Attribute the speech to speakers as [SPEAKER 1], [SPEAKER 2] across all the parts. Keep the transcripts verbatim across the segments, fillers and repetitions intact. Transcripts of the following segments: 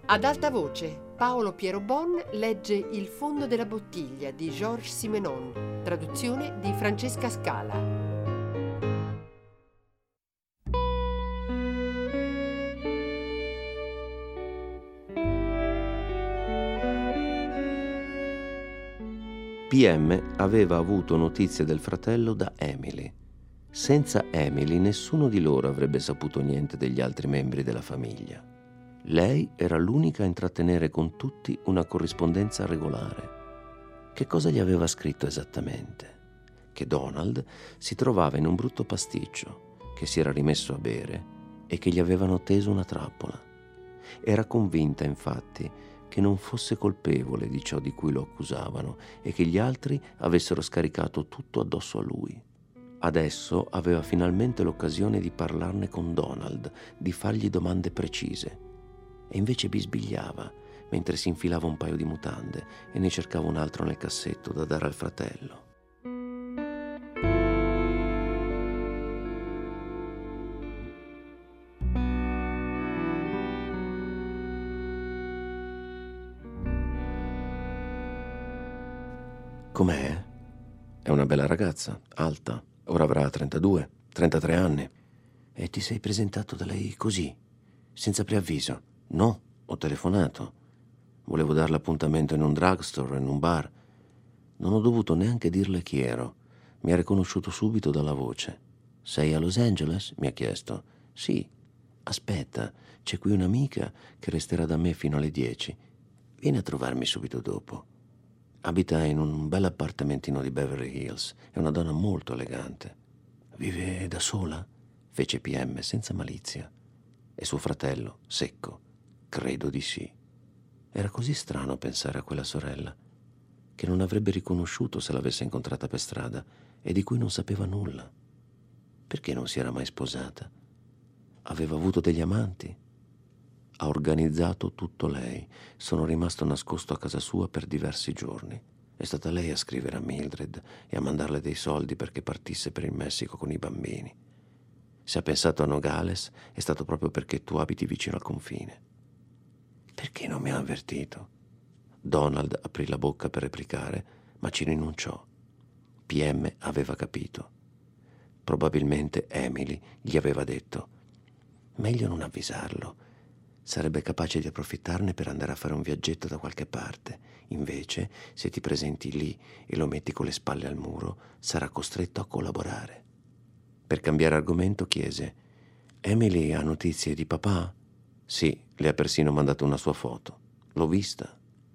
[SPEAKER 1] Ad alta voce, Paolo Piero Bon legge Il fondo della bottiglia di Georges Simenon, traduzione di Francesca Scala.
[SPEAKER 2] P M aveva avuto notizie del fratello da Emily. Senza Emily nessuno di loro avrebbe saputo niente degli altri membri della famiglia. Lei era l'unica a intrattenere con tutti una corrispondenza regolare. Che cosa gli aveva scritto esattamente? Che Donald si trovava in un brutto pasticcio, che si era rimesso a bere e che gli avevano teso una trappola. Era convinta, infatti, che non fosse colpevole di ciò di cui lo accusavano e che gli altri avessero scaricato tutto addosso a lui. Adesso aveva finalmente l'occasione di parlarne con Donald, di fargli domande precise. E invece bisbigliava mentre si infilava un paio di mutande e ne cercava un altro nel cassetto da dare al fratello. Com'è? È una bella ragazza, alta, ora avrà trentadue, trentatré anni. E ti sei presentato da lei così, senza preavviso? No, ho telefonato. Volevo darle appuntamento in un drugstore, in un bar. Non ho dovuto neanche dirle chi ero. Mi ha riconosciuto subito dalla voce. Sei a Los Angeles? Mi ha chiesto. Sì. Aspetta, c'è qui un'amica che resterà da me fino alle dieci. Vieni a trovarmi subito dopo. Abita in un bel appartamentino di Beverly Hills. È una donna molto elegante. Vive da sola? Fece P M senza malizia. E suo fratello, secco. Credo di sì. Era così strano pensare a quella sorella, che non avrebbe riconosciuto se l'avesse incontrata per strada e di cui non sapeva nulla. Perché non si era mai sposata? Aveva avuto degli amanti? Ha organizzato tutto lei. Sono rimasto nascosto a casa sua per diversi giorni. È stata lei a scrivere a Mildred e a mandarle dei soldi perché partisse per il Messico con i bambini. Se ha pensato a Nogales è stato proprio perché tu abiti vicino al confine. Perché non mi ha avvertito? Donald aprì la bocca per replicare, ma ci rinunciò. P M aveva capito. Probabilmente Emily gli aveva detto: meglio non avvisarlo. Sarebbe capace di approfittarne per andare a fare un viaggetto da qualche parte. Invece, se ti presenti lì e lo metti con le spalle al muro, sarà costretto a collaborare. Per cambiare argomento chiese: Emily ha notizie di papà? Sì, le ha persino mandato una sua foto. L'ho vista.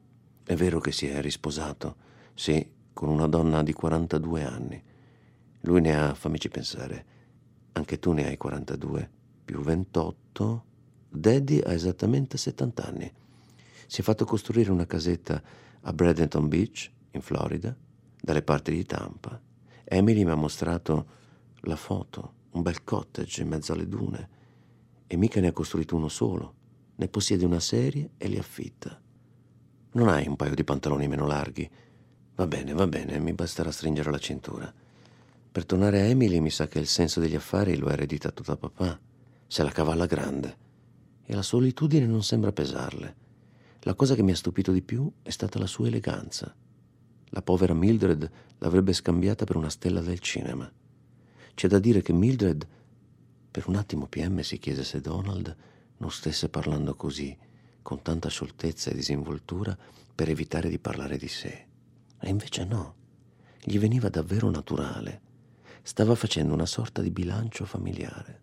[SPEAKER 2] È vero che si è risposato? Sì, con una donna di quarantadue anni. Lui ne ha, fammici pensare, anche tu ne hai quarantadue, più ventotto. Daddy ha esattamente settanta anni. Si è fatto costruire una casetta a Bradenton Beach, in Florida, dalle parti di Tampa. Emily mi ha mostrato la foto, un bel cottage in mezzo alle dune. E mica ne ha costruito uno solo, ne possiede una serie e li affitta. Non hai un paio di pantaloni meno larghi? Va bene, va bene, mi basterà stringere la cintura. Per tornare a Emily, mi sa che il senso degli affari lo ha ereditato da papà. Se la cava alla grande. E la solitudine non sembra pesarle. La cosa che mi ha stupito di più è stata la sua eleganza. La povera Mildred l'avrebbe scambiata per una stella del cinema. C'è da dire che Mildred... Per un attimo P M si chiese se Donald non stesse parlando così, con tanta scioltezza e disinvoltura, per evitare di parlare di sé. E invece no, gli veniva davvero naturale. Stava facendo una sorta di bilancio familiare.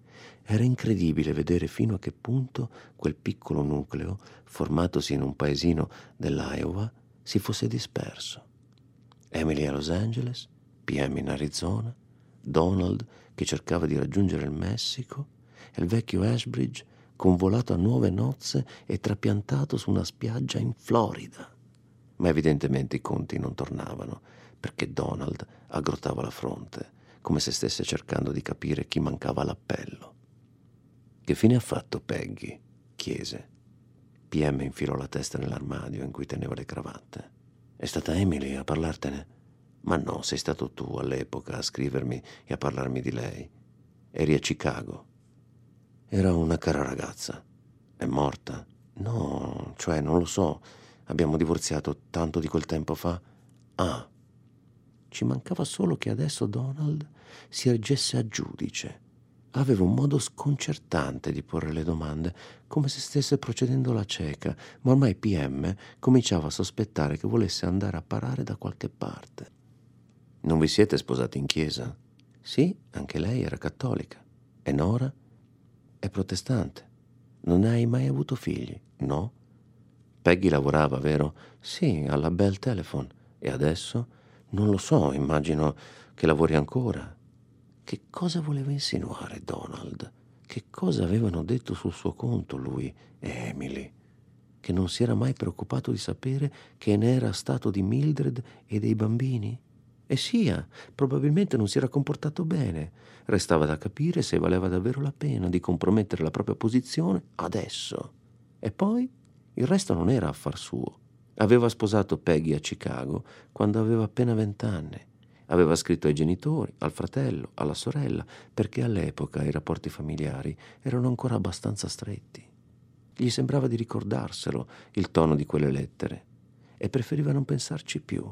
[SPEAKER 2] Era incredibile vedere fino a che punto quel piccolo nucleo, formatosi in un paesino dell'Iowa, si fosse disperso. Emily a Los Angeles, P M in Arizona, Donald che cercava di raggiungere il Messico e il vecchio Ashbridge convolato a nuove nozze e trapiantato su una spiaggia in Florida. Ma evidentemente i conti non tornavano, perché Donald aggrottava la fronte, come se stesse cercando di capire chi mancava all'appello. «Che fine ha fatto Peggy?» chiese. P M infilò la testa nell'armadio in cui teneva le cravatte. «È stata Emily a parlartene?» «Ma no, sei stato tu all'epoca a scrivermi e a parlarmi di lei. Eri a Chicago». «Era una cara ragazza. È morta?» No, cioè non lo so. Abbiamo divorziato tanto di quel tempo fa. Ah, ci mancava solo che adesso Donald si ergesse a giudice. Aveva un modo sconcertante di porre le domande, come se stesse procedendo alla cieca, ma ormai P M cominciava a sospettare che volesse andare a parare da qualche parte. Non vi siete sposati in chiesa? Sì, anche lei era cattolica. E Nora? È protestante. Non hai mai avuto figli? No? Peggy lavorava, vero? Sì, alla Bell Telephone. E adesso? Non lo so, immagino che lavori ancora. Che cosa voleva insinuare Donald? Che cosa avevano detto sul suo conto lui e Emily? Che non si era mai preoccupato di sapere che ne era stato di Mildred e dei bambini? E sia, probabilmente non si era comportato bene. Restava da capire se valeva davvero la pena di compromettere la propria posizione adesso. E poi il resto non era affar suo. Aveva sposato Peggy a Chicago quando aveva appena vent'anni. Aveva scritto ai genitori, al fratello, alla sorella, perché all'epoca i rapporti familiari erano ancora abbastanza stretti. Gli sembrava di ricordarselo, il tono di quelle lettere, e preferiva non pensarci più.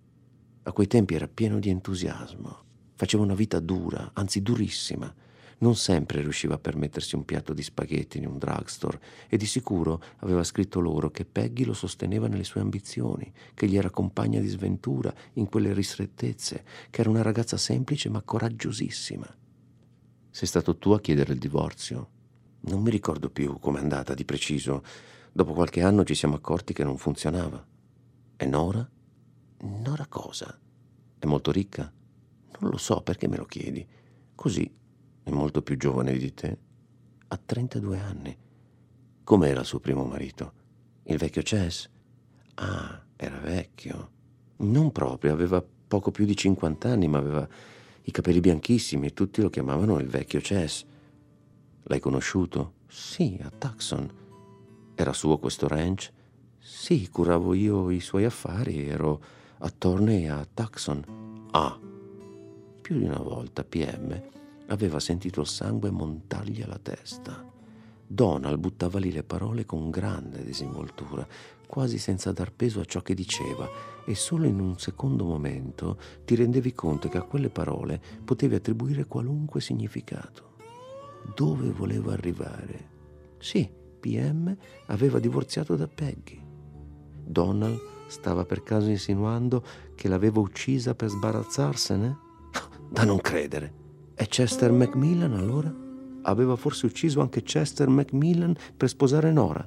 [SPEAKER 2] A quei tempi era pieno di entusiasmo. Faceva una vita dura, anzi durissima. Non sempre riusciva a permettersi un piatto di spaghetti in un drugstore e di sicuro aveva scritto loro che Peggy lo sosteneva nelle sue ambizioni, che gli era compagna di sventura in quelle ristrettezze, che era una ragazza semplice ma coraggiosissima. Sei stato tu a chiedere il divorzio? Non mi ricordo più com'è andata di preciso. Dopo qualche anno ci siamo accorti che non funzionava. E Nora? Nora cosa? È molto ricca? Non lo so, perché me lo chiedi? Così, è molto più giovane di te. Ha trentadue anni. Com'era il suo primo marito? Il vecchio Chess? Ah, era vecchio. Non proprio, aveva poco più di cinquanta anni, ma aveva i capelli bianchissimi e tutti lo chiamavano il vecchio Chess. L'hai conosciuto? Sì, a Tucson. Era suo questo ranch? Sì, curavo io i suoi affari, ero attorno a Tucson. Ah, più di una volta P M aveva sentito il sangue montargli alla testa. Donald buttava lì le parole con grande disinvoltura, quasi senza dar peso a ciò che diceva, e solo in un secondo momento ti rendevi conto che a quelle parole potevi attribuire qualunque significato. Dove voleva arrivare? Sì, P M aveva divorziato da Peggy. Donald stava per caso insinuando che l'aveva uccisa per sbarazzarsene? Da non credere. E Chester Macmillan allora? Aveva forse ucciso anche Chester Macmillan per sposare Nora?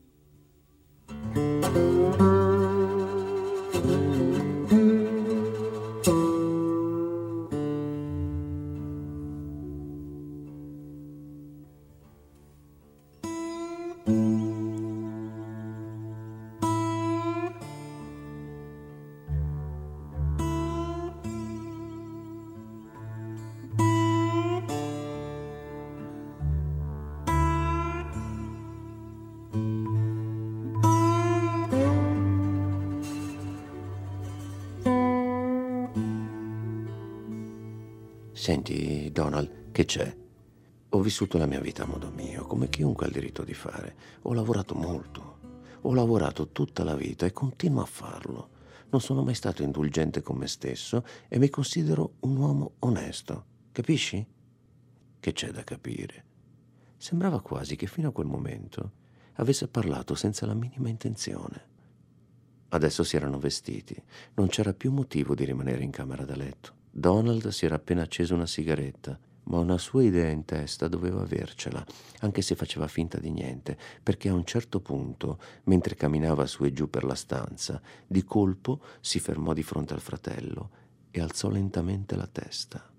[SPEAKER 2] Senti, Donald, che c'è? Ho vissuto la mia vita a modo mio, come chiunque ha il diritto di fare. Ho lavorato molto. Ho lavorato tutta la vita e continuo a farlo. Non sono mai stato indulgente con me stesso e mi considero un uomo onesto. Capisci? Che c'è da capire? Sembrava quasi che fino a quel momento avesse parlato senza la minima intenzione. Adesso si erano vestiti. Non c'era più motivo di rimanere in camera da letto. Donald si era appena acceso una sigaretta, ma una sua idea in testa doveva avercela, anche se faceva finta di niente, perché a un certo punto, mentre camminava su e giù per la stanza, di colpo si fermò di fronte al fratello e alzò lentamente la testa.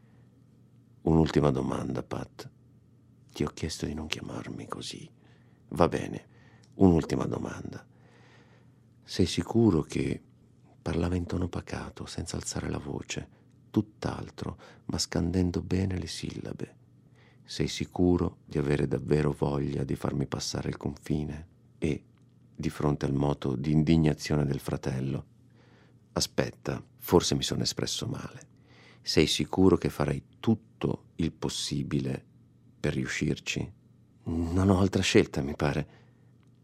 [SPEAKER 2] Un'ultima domanda, Pat. Ti ho chiesto di non chiamarmi così. Va bene, un'ultima domanda. Sei sicuro che... Parlava in tono pacato, senza alzare la voce, tutt'altro, ma scandendo bene le sillabe. Sei sicuro di avere davvero voglia di farmi passare il confine? E, di fronte al moto di indignazione del fratello, aspetta, forse mi sono espresso male. Sei sicuro che farai tutto il possibile per riuscirci? Non ho altra scelta, mi pare.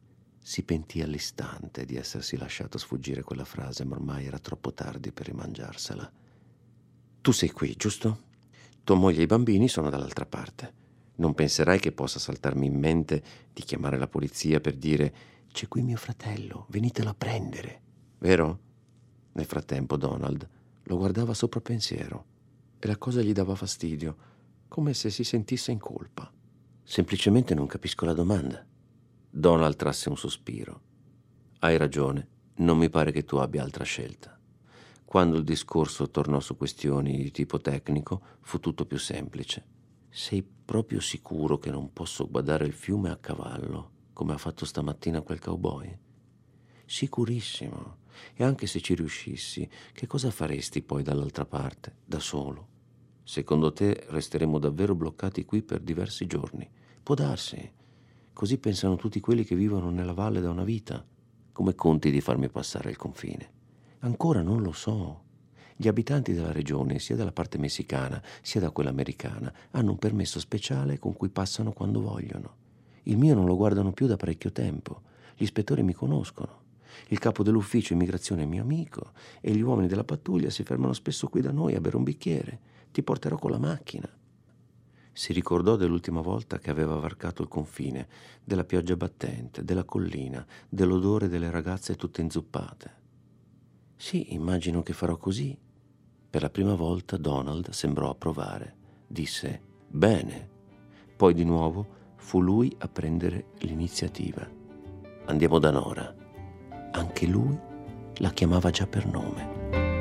[SPEAKER 2] Si pentì all'istante di essersi lasciato sfuggire quella frase, ma ormai era troppo tardi per rimangiarsela. Tu sei qui, giusto? Tua moglie e i bambini sono dall'altra parte. Non penserai che possa saltarmi in mente di chiamare la polizia per dire «C'è qui mio fratello, venitelo a prendere», vero? Nel frattempo Donald lo guardava sopra pensiero e la cosa gli dava fastidio, come se si sentisse in colpa. Semplicemente non capisco la domanda. Donald trasse un sospiro. Hai ragione, non mi pare che tu abbia altra scelta. Quando il discorso tornò su questioni di tipo tecnico, fu tutto più semplice. Sei proprio sicuro che non posso guardare il fiume a cavallo, come ha fatto stamattina quel cowboy? Sicurissimo. E anche se ci riuscissi, che cosa faresti poi dall'altra parte, da solo? Secondo te resteremo davvero bloccati qui per diversi giorni? Può darsi. Così pensano tutti quelli che vivono nella valle da una vita. Come conti di farmi passare il confine? Ancora non lo so. Gli abitanti della regione, sia dalla parte messicana sia da quella americana, hanno un permesso speciale con cui passano quando vogliono. Il mio non lo guardano più da parecchio tempo. Gli ispettori mi conoscono. Il capo dell'ufficio immigrazione è mio amico e gli uomini della pattuglia si fermano spesso qui da noi a bere un bicchiere. Ti porterò con la macchina. Si ricordò dell'ultima volta che aveva varcato il confine, della pioggia battente, della collina, dell'odore delle ragazze tutte inzuppate. Sì, immagino che farò così. Per la prima volta Donald sembrò approvare. Disse, bene. Poi di nuovo fu lui a prendere l'iniziativa. Andiamo da Nora. Anche lui la chiamava già per nome.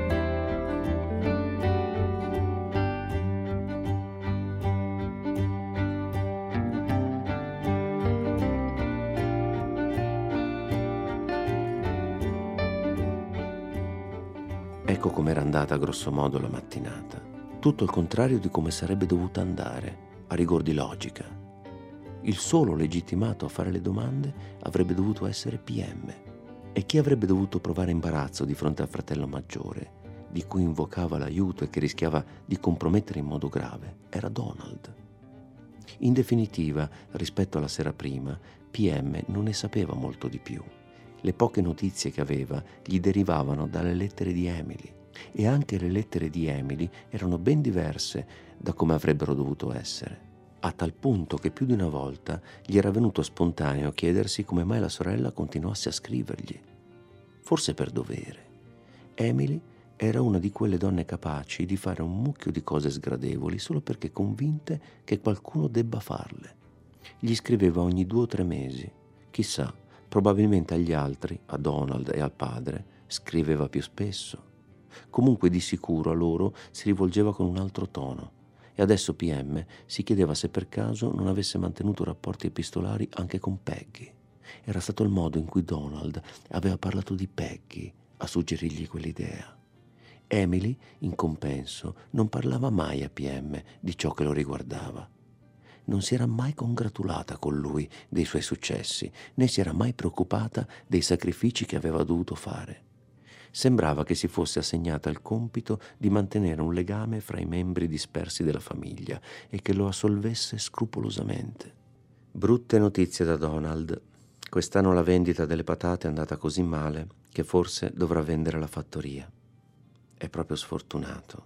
[SPEAKER 2] Ecco com'era andata grosso modo la mattinata. Tutto il contrario di come sarebbe dovuta andare, a rigor di logica. Il solo legittimato a fare le domande avrebbe dovuto essere P M. E chi avrebbe dovuto provare imbarazzo di fronte al fratello maggiore, di cui invocava l'aiuto e che rischiava di compromettere in modo grave, era Donald. In definitiva, rispetto alla sera prima, P M non ne sapeva molto di più. Le poche notizie che aveva gli derivavano dalle lettere di Emily, e anche le lettere di Emily erano ben diverse da come avrebbero dovuto essere, a tal punto che più di una volta gli era venuto spontaneo chiedersi come mai la sorella continuasse a scrivergli. Forse per dovere. Emily era una di quelle donne capaci di fare un mucchio di cose sgradevoli solo perché convinte che qualcuno debba farle. Gli scriveva ogni due o tre mesi. Chissà, probabilmente agli altri, a Donald e al padre, scriveva più spesso. Comunque di sicuro a loro si rivolgeva con un altro tono. E adesso P M si chiedeva se per caso non avesse mantenuto rapporti epistolari anche con Peggy. Era stato il modo in cui Donald aveva parlato di Peggy a suggerirgli quell'idea. Emily, in compenso, non parlava mai a P M di ciò che lo riguardava. Non si era mai congratulata con lui dei suoi successi, né si era mai preoccupata dei sacrifici che aveva dovuto fare. Sembrava che si fosse assegnata il compito di mantenere un legame fra i membri dispersi della famiglia e che lo assolvesse scrupolosamente. Brutte notizie da Donald. Quest'anno la vendita delle patate è andata così male che forse dovrà vendere la fattoria. È proprio sfortunato.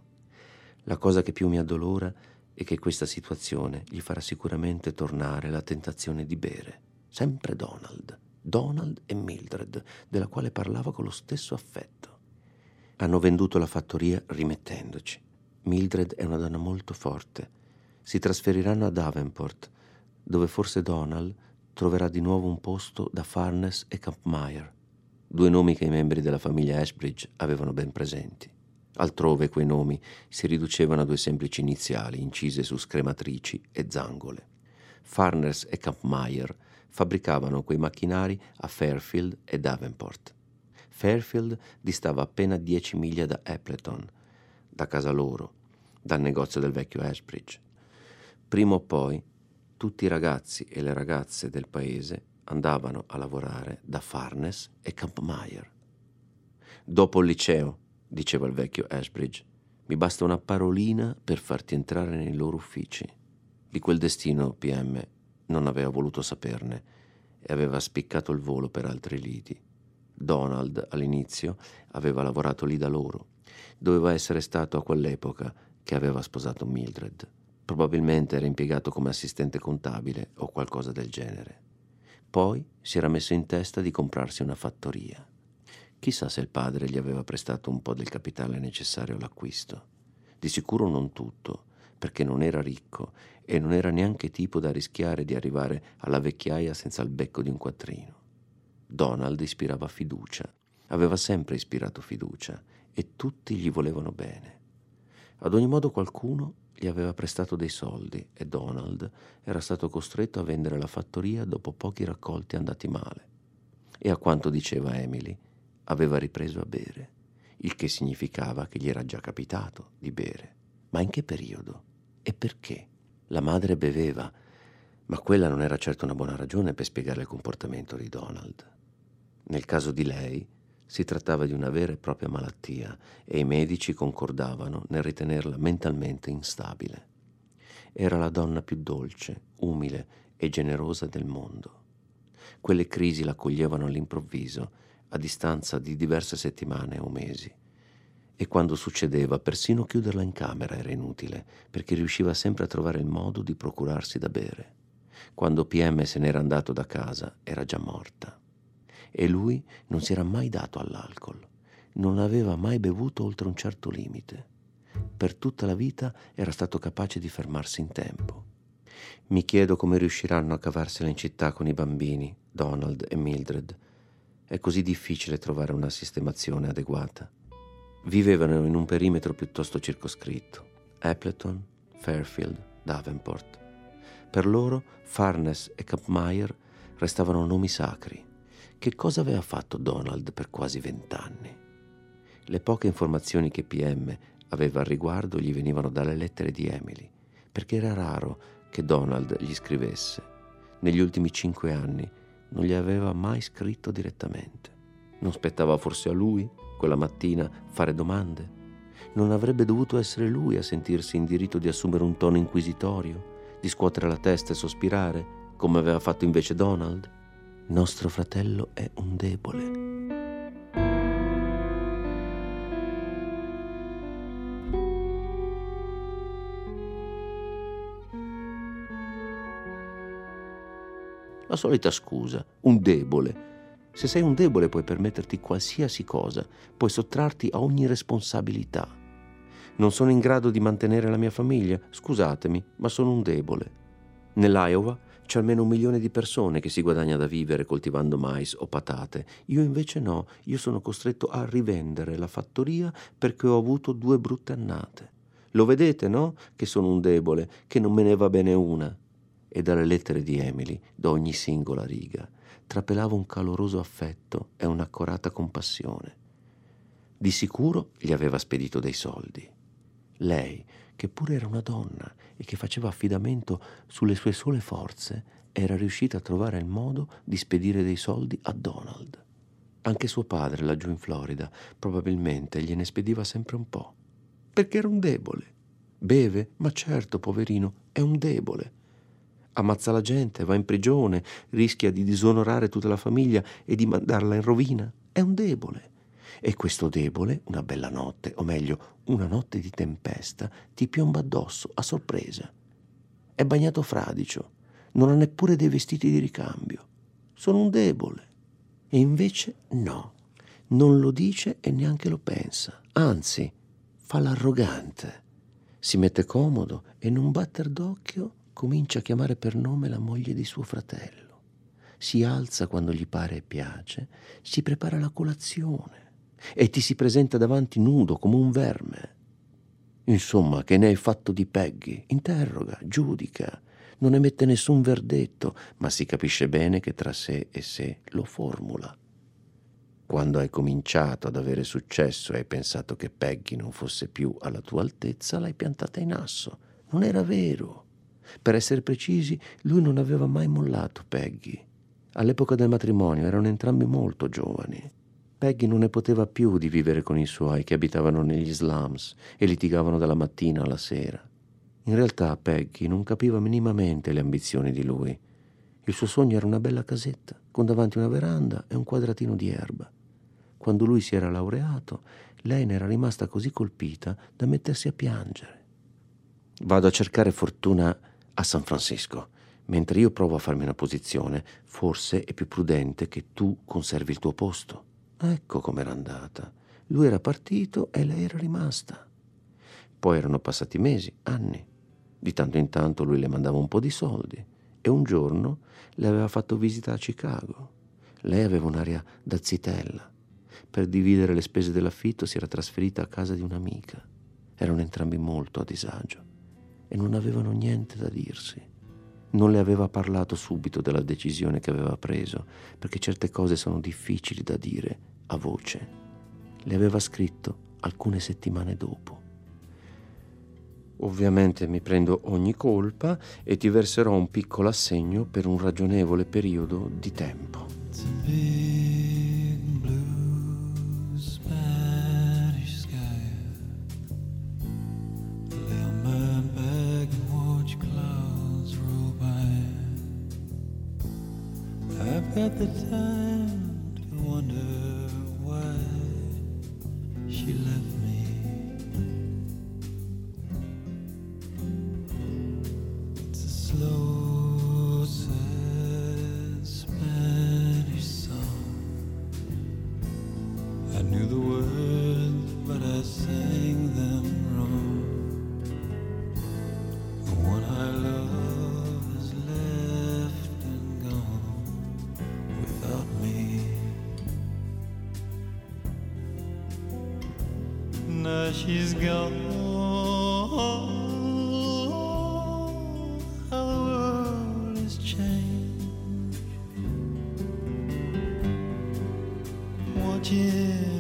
[SPEAKER 2] La cosa che più mi addolora è che questa situazione gli farà sicuramente tornare la tentazione di bere. Sempre Donald. Donald e Mildred, della quale parlava con lo stesso affetto. Hanno venduto la fattoria rimettendoci. Mildred è una donna molto forte. Si trasferiranno a Davenport, dove forse Donald troverà di nuovo un posto da Farnes e Campmire, due nomi che i membri della famiglia Ashbridge avevano ben presenti. Altrove quei nomi si riducevano a due semplici iniziali incise su scrematrici e zangole. Farnes e Campmire fabbricavano quei macchinari a Fairfield e Davenport. Fairfield distava appena dieci miglia da Appleton, da casa loro, dal negozio del vecchio Ashbridge. Prima o poi tutti i ragazzi e le ragazze del paese andavano a lavorare da Farnes e Campmire. Dopo il liceo, diceva il vecchio Ashbridge, mi basta una parolina per farti entrare nei loro uffici. Di quel destino P M non aveva voluto saperne e aveva spiccato il volo per altre liti. Donald, all'inizio, aveva lavorato lì da loro. Doveva essere stato a quell'epoca che aveva sposato Mildred. Probabilmente era impiegato come assistente contabile o qualcosa del genere. Poi si era messo in testa di comprarsi una fattoria. Chissà se il padre gli aveva prestato un po' del capitale necessario all'acquisto. Di sicuro non tutto, perché non era ricco e non era neanche tipo da rischiare di arrivare alla vecchiaia senza il becco di un quattrino. Donald ispirava fiducia, aveva sempre ispirato fiducia e tutti gli volevano bene. Ad ogni modo qualcuno gli aveva prestato dei soldi e Donald era stato costretto a vendere la fattoria dopo pochi raccolti andati male. E a quanto diceva Emily, aveva ripreso a bere, il che significava che gli era già capitato di bere. Ma in che periodo? E perché? La madre beveva, ma quella non era certo una buona ragione per spiegare il comportamento di Donald. Nel caso di lei si trattava di una vera e propria malattia e i medici concordavano nel ritenerla mentalmente instabile. Era la donna più dolce, umile e generosa del mondo. Quelle crisi la coglievano all'improvviso, a distanza di diverse settimane o mesi. E quando succedeva, persino chiuderla in camera era inutile, perché riusciva sempre a trovare il modo di procurarsi da bere. Quando P M se n'era andato da casa, era già morta. E lui non si era mai dato all'alcol, non aveva mai bevuto oltre un certo limite. Per tutta la vita era stato capace di fermarsi in tempo. Mi chiedo come riusciranno a cavarsela in città con i bambini, Donald e Mildred. È così difficile trovare una sistemazione adeguata. Vivevano in un perimetro piuttosto circoscritto: Appleton, Fairfield, Davenport. Per loro Farnes e Campmire restavano nomi sacri. Che cosa aveva fatto Donald per quasi vent'anni? Le poche informazioni che P M aveva al riguardo gli venivano dalle lettere di Emily, perché era raro che Donald gli scrivesse. Negli ultimi cinque anni non gli aveva mai scritto direttamente. Non spettava forse a lui, quella mattina, fare domande? Non avrebbe dovuto essere lui a sentirsi in diritto di assumere un tono inquisitorio, di scuotere la testa e sospirare, come aveva fatto invece Donald? Nostro fratello è un debole. La solita scusa, un debole. Se sei un debole puoi permetterti qualsiasi cosa, puoi sottrarti a ogni responsabilità. Non sono in grado di mantenere la mia famiglia? Scusatemi, ma sono un debole. Nell'Iowa c'è almeno un milione di persone che si guadagna da vivere coltivando mais o patate. Io invece no, io sono costretto a rivendere la fattoria perché ho avuto due brutte annate. Lo vedete, no? Che sono un debole, che non me ne va bene una. E dalle lettere di Emily, da ogni singola riga, trapelava un caloroso affetto e un'accorata compassione. Di sicuro gli aveva spedito dei soldi. Lei, che pure era una donna e che faceva affidamento sulle sue sole forze, era riuscita a trovare il modo di spedire dei soldi a Donald. Anche suo padre, laggiù in Florida, probabilmente gliene spediva sempre un po'. Perché era un debole. Beve? Ma certo, poverino, è un debole. Ammazza la gente, va in prigione, rischia di disonorare tutta la famiglia e di mandarla in rovina. È un debole. E questo debole, una bella notte, o meglio, una notte di tempesta, ti piomba addosso, a sorpresa. È bagnato fradicio, non ha neppure dei vestiti di ricambio. Sono un debole. E invece no, non lo dice e neanche lo pensa. Anzi, fa l'arrogante. Si mette comodo e in un batter d'occhio comincia a chiamare per nome la moglie di suo fratello. Si alza quando gli pare e piace, si prepara la colazione e ti si presenta davanti nudo come un verme. Insomma, che ne hai fatto di Peggy? Interroga, giudica, non emette nessun verdetto, ma si capisce bene che tra sé e sé lo formula. Quando hai cominciato ad avere successo e hai pensato che Peggy non fosse più alla tua altezza, l'hai piantata in asso. Non era vero. Per essere precisi, lui non aveva mai mollato Peggy. All'epoca del matrimonio erano entrambi molto giovani. Peggy non ne poteva più di vivere con i suoi che abitavano negli slums e litigavano dalla mattina alla sera. In realtà Peggy non capiva minimamente le ambizioni di lui. Il suo sogno era una bella casetta, con davanti una veranda e un quadratino di erba. Quando lui si era laureato, lei ne era rimasta così colpita da mettersi a piangere. Vado a cercare fortuna a San Francisco. Mentre io provo a farmi una posizione, forse è più prudente che tu conservi il tuo posto. Ecco com'era andata. Lui era partito e lei era rimasta. Poi erano passati mesi, anni. Di tanto in tanto lui le mandava un po' di soldi e un giorno le aveva fatto visita a Chicago. Lei aveva un'aria da zitella. Per dividere le spese dell'affitto si era trasferita a casa di un'amica. Erano entrambi molto a disagio e non avevano niente da dirsi. Non le aveva parlato subito della decisione che aveva preso, perché certe cose sono difficili da dire a voce. Le aveva scritto alcune settimane dopo. Ovviamente mi prendo ogni colpa e ti verserò un piccolo assegno per un ragionevole periodo di tempo.
[SPEAKER 3] Got the time to wonder why she left me. It's a slow, sad Spanish song. I knew the words, but I sang them wrong. The one I love is left and gone without me. Now she's gone. How the world has changed. Watching